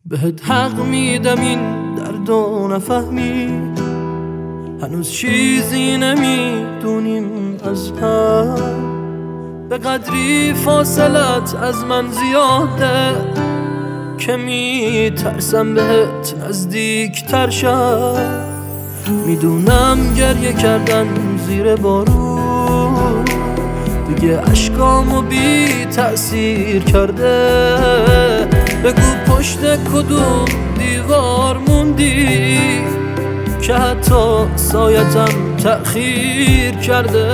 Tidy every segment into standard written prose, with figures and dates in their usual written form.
بهت حق میدم این دردو نفهمی، هنوز چیزی نمیدونیم از هم، به قدری فاصلت از من زیاده که میترسم بهت نزدیک تر شم. میدونم گریه کردن زیر بارون دیگه اشکامو بی تأثیر کرده، بگو پشت کدوم دیوار موندی که حتی سایتم تأخیر کرده.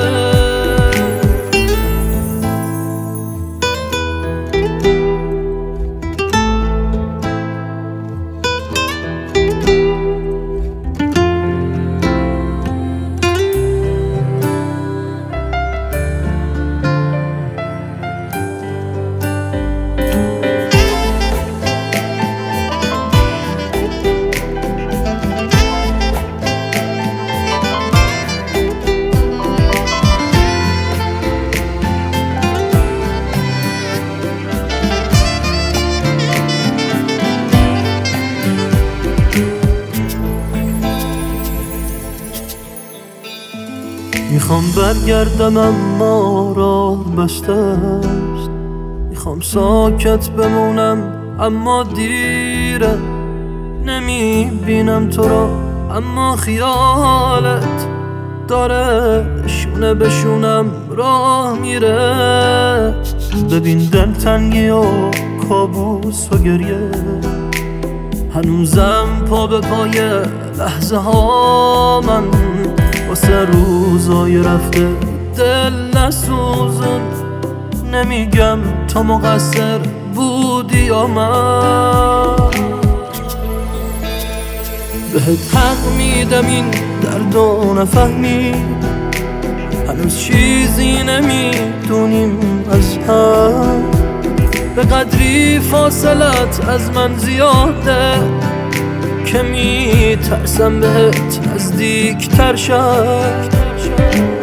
میخوام برگردم اما راه بسته است، میخوام ساکت بمونم اما دیره، نمیبینم تو را اما خیالت داره شونه به شونم راه میره. ببین دلتنگی و کابوس و گریه، هنوزم پا به پای لحظه ها من، واسه روزای رفته دل نسوزون. نمیگم تو مقصر بودی یا من، بهت حق میدم این دردو نفهمی، هنوز چیزی نمیدونیم از هم، به قدری فاصلت از من زیاده که میترسم بهت نزدیک تر شم.